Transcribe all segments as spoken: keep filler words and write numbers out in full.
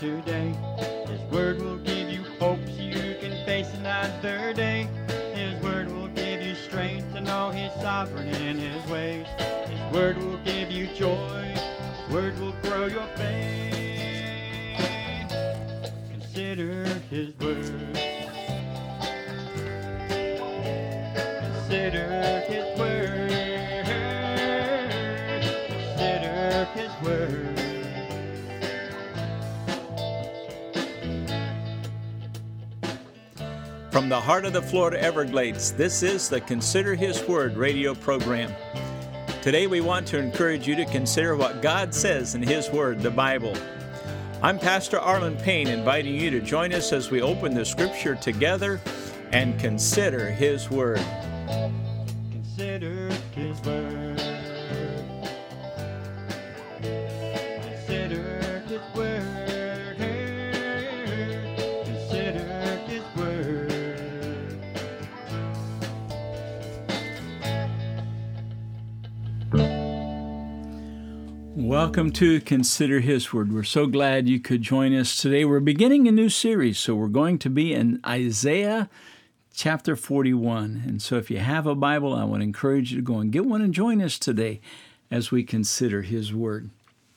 today. His word will give you hope so you can face another day. His word will give you strength to know He's sovereign in His ways. His word will give you joy. His word will grow your faith. Consider His word. Consider His word. Consider His word. From the heart of the Florida Everglades, this is the Consider His Word radio program. Today we want to encourage you to consider what God says in His Word, the Bible. I'm Pastor Arlen Payne, inviting you to join us as we open the Scripture together and consider His Word. Consider His word. Consider His word. Consider His word. Welcome to Consider His Word. We're so glad you could join us today. We're beginning a new series, so we're going to be in Isaiah chapter forty-one. And so if you have a Bible, I want to encourage you to go and get one and join us today as we consider His Word.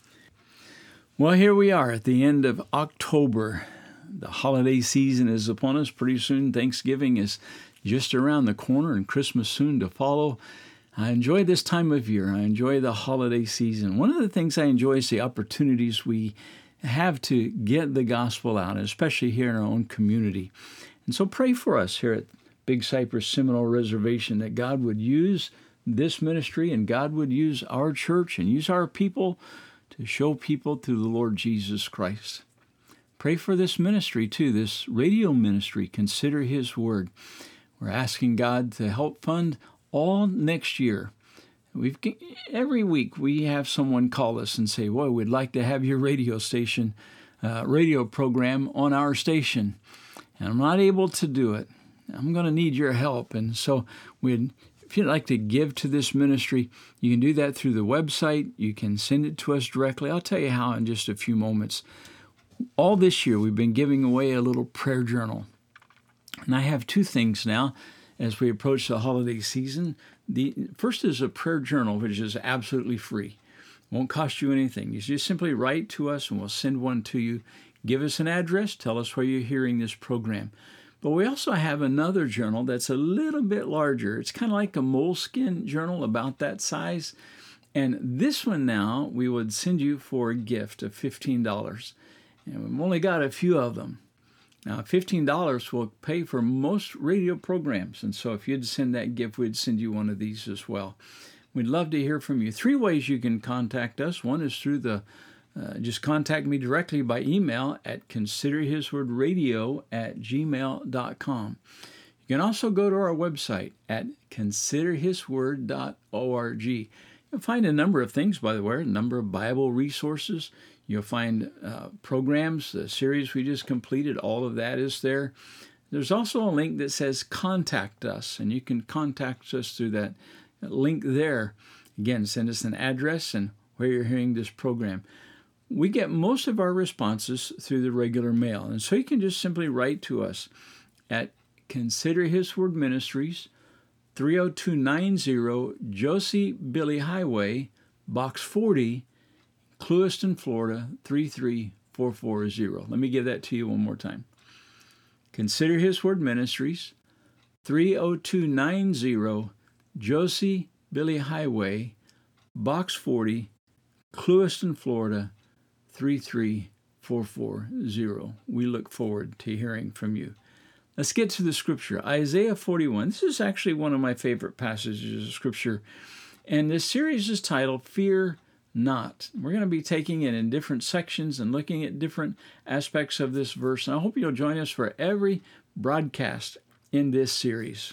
Well, here we are at the end of October. The holiday season is upon us pretty soon. Thanksgiving is just around the corner and Christmas soon to follow. I enjoy this time of year. I enjoy the holiday season. One of the things I enjoy is the opportunities we have to get the gospel out, especially here in our own community. And so pray for us here at Big Cypress Seminole Reservation that God would use this ministry and God would use our church and use our people to show people to the Lord Jesus Christ. Pray for this ministry too, this radio ministry. Consider His Word. We're asking God to help fund all next year. We've every week we have someone call us and say, "Well, we'd like to have your radio station, uh, radio program on our station, and I'm not able to do it. I'm going to need your help." And so, we'd, if you'd like to give to this ministry, you can do that through the website. You can send it to us directly. I'll tell you how in just a few moments. All this year, we've been giving away a little prayer journal, and I have two things now. As we approach the holiday season, the first is a prayer journal, which is absolutely free. Won't cost you anything. You just simply write to us and we'll send one to you. Give us an address. Tell us where you're hearing this program. But we also have another journal that's a little bit larger. It's kind of like a moleskin journal, about that size. And this one now we would send you for a gift of fifteen dollars. And we've only got a few of them. Now, fifteen dollars will pay for most radio programs, and so if you'd send that gift, we'd send you one of these as well. We'd love to hear from you. Three ways you can contact us. One is through the, uh, just contact me directly by email at considerhiswordradio at gmail dot com. You can also go to our website at consider his word dot org. You'll find a number of things, by the way, a number of Bible resources. You'll find uh, programs, the series we just completed, all of that is there. There's also a link that says Contact Us, and you can contact us through that link there. Again, send us an address and where you're hearing this program. We get most of our responses through the regular mail, and so you can just simply write to us at Consider His Word Ministries, three oh two ninety Josie Billy Highway, Box forty, Clewiston, Florida, three three four four zero. Let me give that to you one more time. Consider His Word Ministries, three oh two ninety Josie Billy Highway, Box forty, Clewiston, Florida, three three four four zero. We look forward to hearing from you. Let's get to the Scripture. Isaiah forty-one. This is actually one of my favorite passages of Scripture. And this series is titled, Fear Not. We're going to be taking it in different sections and looking at different aspects of this verse. And I hope you'll join us for every broadcast in this series.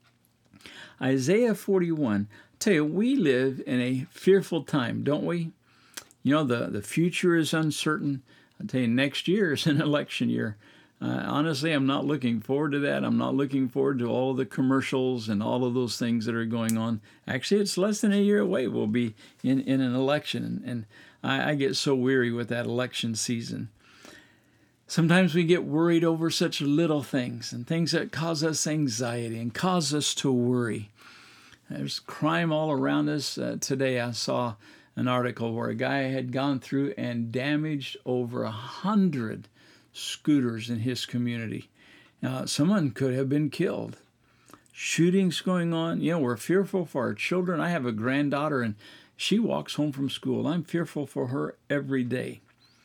Isaiah forty-one. I tell you, we live in a fearful time, don't we? You know, the, the future is uncertain. I tell you, next year is an election year. Uh, honestly, I'm not looking forward to that. I'm not looking forward to all of the commercials and all of those things that are going on. Actually, it's less than a year away. We'll be in, in an election, and, and I, I get so weary with that election season. Sometimes we get worried over such little things and things that cause us anxiety and cause us to worry. There's crime all around us. Uh, today I saw an article where a guy had gone through and damaged over a hundred scooters in his community. Now, someone could have been killed. Shootings going on. You know, we're fearful for our children. I have a granddaughter, and she walks home from school. I'm fearful for her every day.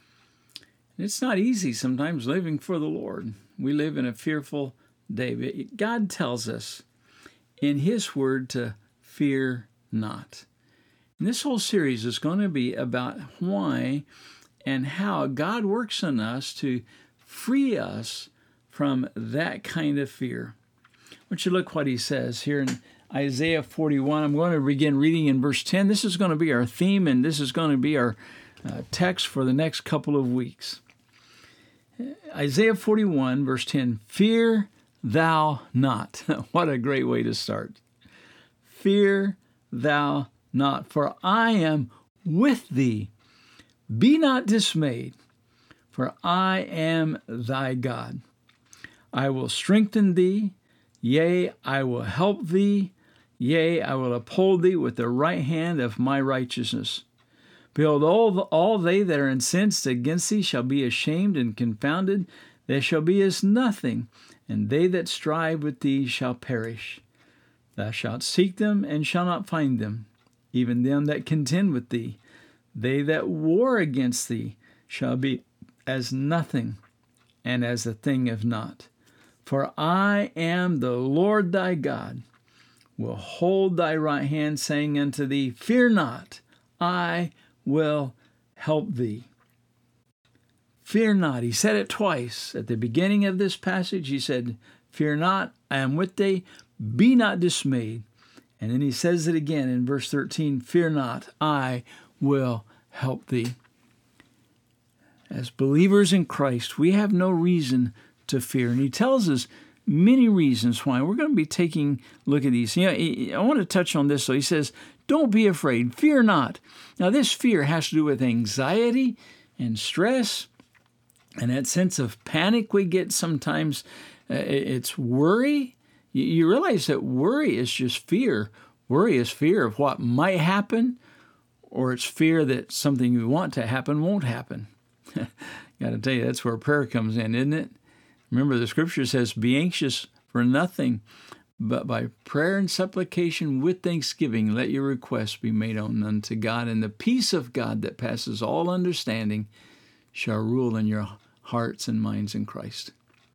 It's not easy sometimes living for the Lord. We live in a fearful day. God tells us in His Word to fear not. And this whole series is going to be about why and how God works in us to free us from that kind of fear. I want you to look what He says here in Isaiah forty-one. I'm going to begin reading in verse ten. This is going to be our theme, and this is going to be our uh, text for the next couple of weeks. Isaiah forty-one, verse ten, fear thou not. What a great way to start. Fear thou not, for I am with thee. Be not dismayed, for I am thy God. I will strengthen thee, yea, I will help thee, yea, I will uphold thee with the right hand of my righteousness. Behold, all, the, all they that are incensed against thee shall be ashamed and confounded. They shall be as nothing, and they that strive with thee shall perish. Thou shalt seek them, and shalt not find them, even them that contend with thee. They that war against thee shall be as nothing, and as a thing of naught. For I am the Lord thy God, will hold thy right hand, saying unto thee, fear not, I will help thee. Fear not. He said it twice. At the beginning of this passage, he said, fear not, I am with thee, be not dismayed. And then he says it again in verse thirteen, fear not, I will help thee. As believers in Christ, we have no reason to fear. And he tells us many reasons why. We're going to be taking a look at these. You know, I want to touch on this. So he says, don't be afraid, fear not. Now this fear has to do with anxiety and stress and that sense of panic we get sometimes. Uh, it's worry. You, you realize that worry is just fear. Worry is fear of what might happen, or it's fear that something you want to happen won't happen. Got to tell you, that's where prayer comes in, isn't it? Remember, the scripture says, be anxious for nothing, but by prayer and supplication with thanksgiving, let your requests be made known unto God, and the peace of God that passes all understanding shall rule in your hearts and minds in Christ.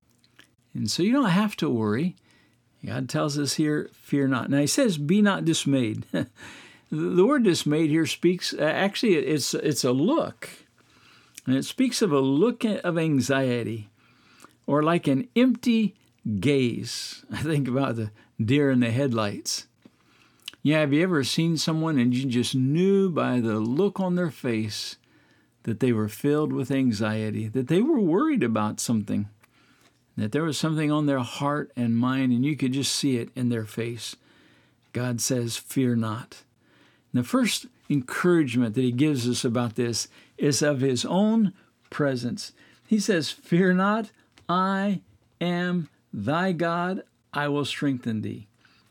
And so you don't have to worry. God tells us here, fear not. Now he says, be not dismayed. The word dismayed here speaks, actually it's, it's a look. And it speaks of a look of anxiety, or like an empty gaze. I think about the deer in the headlights. Yeah, have you ever seen someone and you just knew by the look on their face that they were filled with anxiety, that they were worried about something, that there was something on their heart and mind, and you could just see it in their face? God says, fear not. And the first encouragement that he gives us about this is of his own presence. He says, fear not, I am thy God, I will strengthen thee.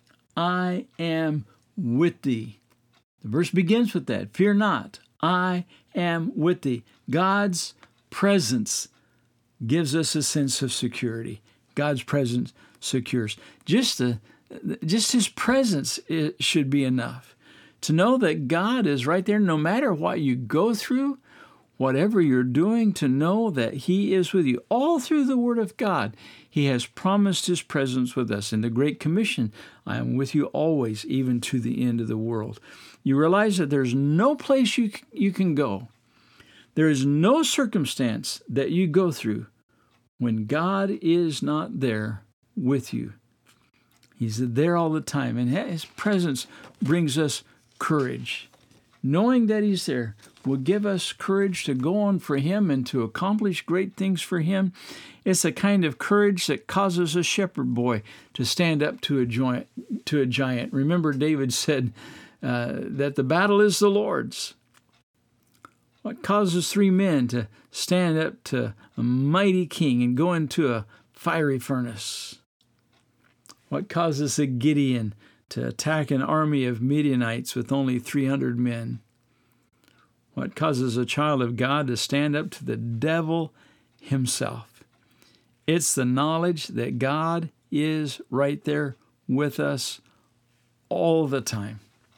I am with thee. The verse begins with that. Fear not, I am with thee. God's presence gives us a sense of security. God's presence secures. Just, the, just his presence should be enough to know that God is right there no matter what you go through, whatever you're doing, to know that he is with you. All through the Word of God, he has promised his presence with us. In the Great Commission, I am with you always, even to the end of the world. You realize that there's no place you, you can go. There is no circumstance that you go through when God is not there with you. He's there all the time, and his presence brings us courage. Knowing that he's there will give us courage to go on for him and to accomplish great things for him. It's a kind of courage that causes a shepherd boy to stand up to a giant. To a giant. Remember, David said uh, that the battle is the Lord's. What causes three men to stand up to a mighty king and go into a fiery furnace? What causes a Gideon to attack an army of Midianites with only three hundred men? What causes a child of God to stand up to the devil himself? It's the knowledge that God is right there with us all the time.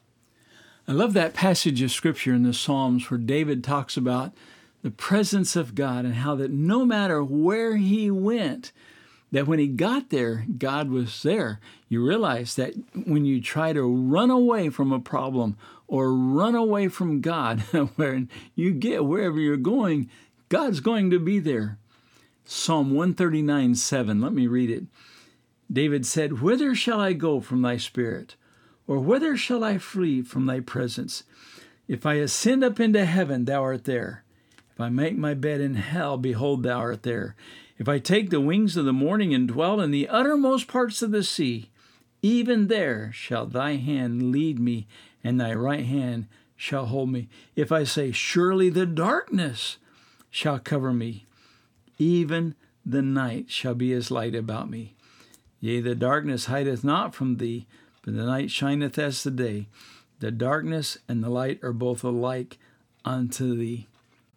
I love that passage of Scripture in the Psalms where David talks about the presence of God and how that no matter where he went, that when he got there, God was there. You realize that when you try to run away from a problem or run away from God, where you get wherever you're going, God's going to be there. Psalm one thirty-nine, seven, let me read it. David said, "Whither shall I go from thy spirit? Or whither shall I flee from thy presence? If I ascend up into heaven, thou art there. If I make my bed in hell, behold, thou art there. If I take the wings of the morning and dwell in the uttermost parts of the sea, even there shall thy hand lead me, and thy right hand shall hold me. If I say, surely the darkness shall cover me, even the night shall be as light about me. Yea, the darkness hideth not from thee, but the night shineth as the day. The darkness and the light are both alike unto thee."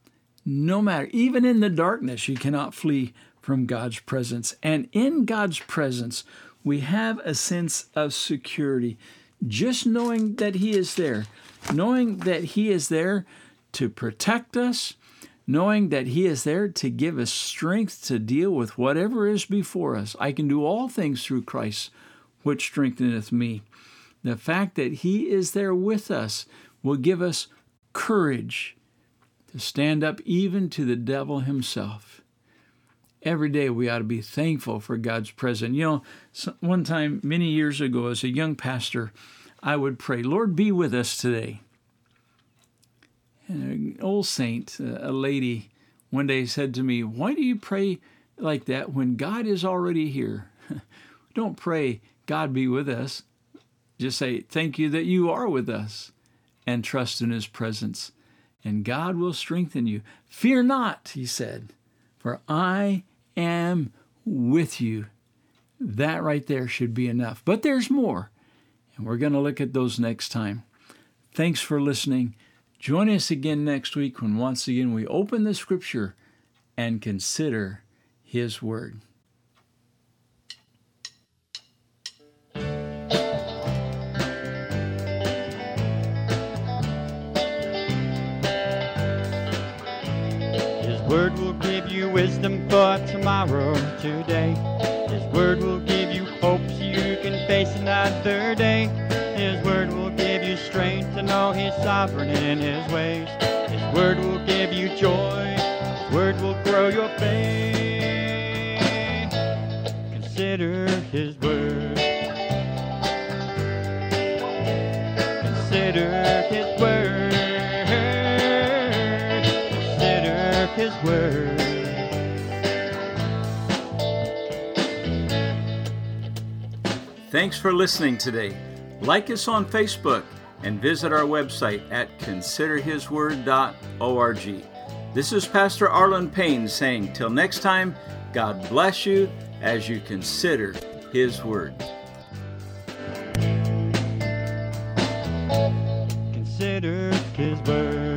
No matter, even in the darkness, you cannot flee from God's presence. And in God's presence, we have a sense of security. Just knowing that He is there, knowing that He is there to protect us, knowing that He is there to give us strength to deal with whatever is before us. I can do all things through Christ, which strengtheneth me. The fact that He is there with us will give us courage to stand up even to the devil himself. Every day we ought to be thankful for God's presence. You know, one time, many years ago, as a young pastor, I would pray, "Lord, be with us today." And an old saint, a lady, one day said to me, "Why do you pray like that when God is already here?" Don't pray, "God be with us." Just say, "Thank you that you are with us," and trust in His presence. And God will strengthen you. "Fear not," He said, "for I am with you." That right there should be enough. But there's more. And we're going to look at those next time. Thanks for listening. Join us again next week when once again we open the Scripture and consider His Word. His Word will give you wisdom for tomorrow, today. His Word will give you hope so you can face another day. His Word will give you strength to know He's sovereign in His ways. His Word will give you joy. His Word will grow your faith. Consider His Word. Consider His Word. Consider His Word. Thanks for listening today. Like us on Facebook and visit our website at consider his word dot org. This is Pastor Arlen Payne saying, till next time, God bless you as you consider His Word. Consider His Word.